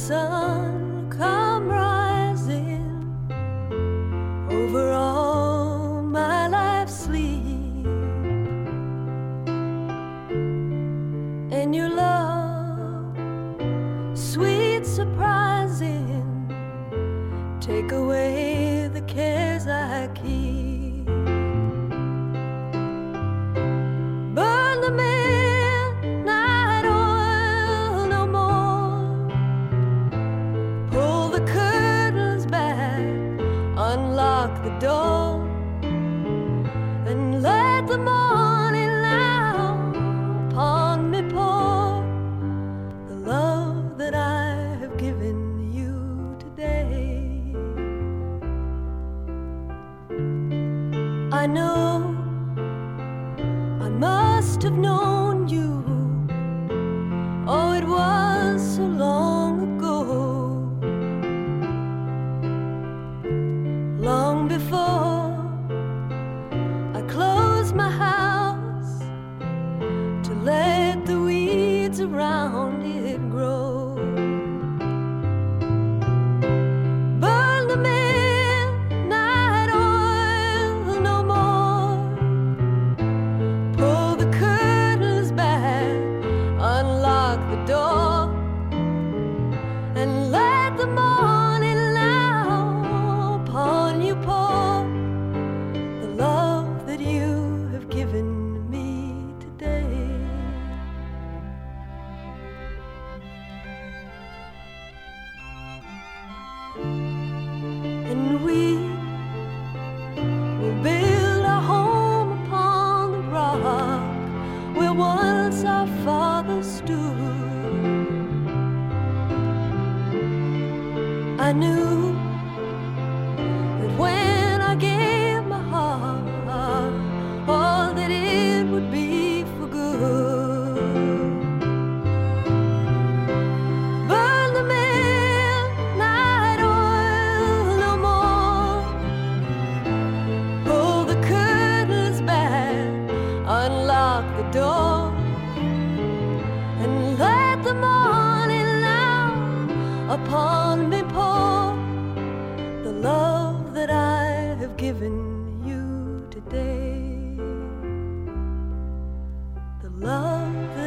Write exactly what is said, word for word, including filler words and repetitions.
sun come rising over all my life's sleep, and your love, sweet surprising, take away the cares I keep. Burn the midnight oil no more, pull the curtains back, unlock the door, and let the morning now upon me pour the love that I have given you today. I know I must have known you, oh, it was so long ago, long before I closed my house to let the weeds around it grow. Burn the midnight oil no more, pull the curtains back, unlock the door, and let the morning now upon you pour the love that you have given me today. And we will build our home upon the rock where once our fathers stood. I knew that when I gave my heart, all that it would be for good. Burn the midnight oil no more, pull the curtains back, unlock the door, and let the morning now upon me pour the love that I have given you today, the love